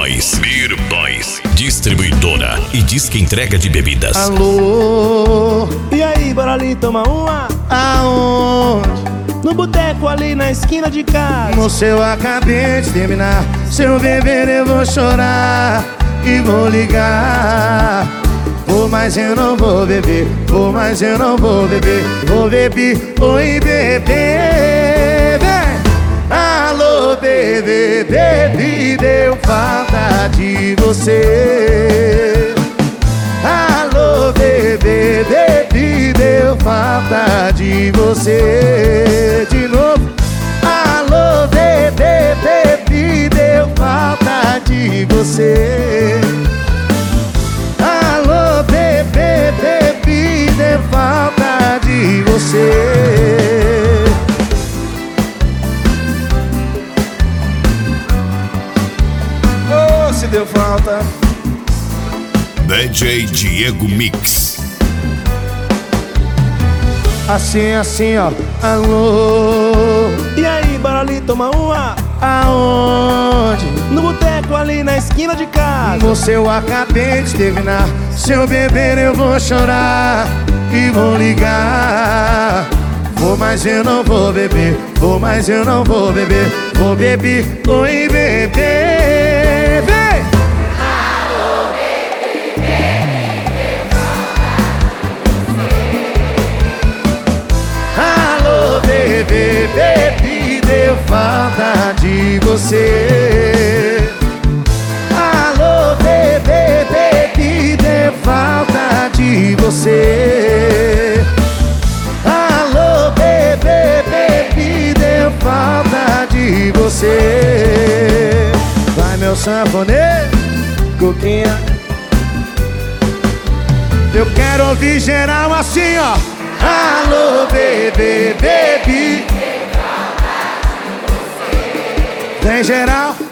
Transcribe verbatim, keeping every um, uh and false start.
Boys. Beer Boys. Distribuidora e disque entrega de bebidas. Alô, E aí, bora ali tomar uma? aonde? No boteco ali na esquina de casa. No seu acabei de terminar. Se eu beber eu vou chorar e vou ligar. Vou, mas eu não vou beber. Vou, mas eu não vou beber. Vou beber, oi bebê, vem. Alô bebê, bebê, deu falta de você. Alô bebê, bebê, deu falta de você. De novo. Alô bebê, bebê, deu falta de você. Alô bebê, bebê, deu falta de você. Oh, se deu falta. D J Diego Mix. Assim, assim, ó. Alô, E aí, bora ali tomar uma? aonde? No boteco ali na esquina de casa. Você eu acabei de terminar. Se eu beber eu vou chorar e vou ligar. Vou, mas eu não vou beber. Vou, mas eu não vou beber. Vou beber, oi bebê, vem. Alô bebê, bebê, deu falta de você. Alô bebê, bebê, deu falta de você. Alô bebê, bebê, deu falta de você. Vai meu sanfoneiro, Coquinha. Eu quero ouvir geral assim, ó. Alô bebê, bebê, vem geral.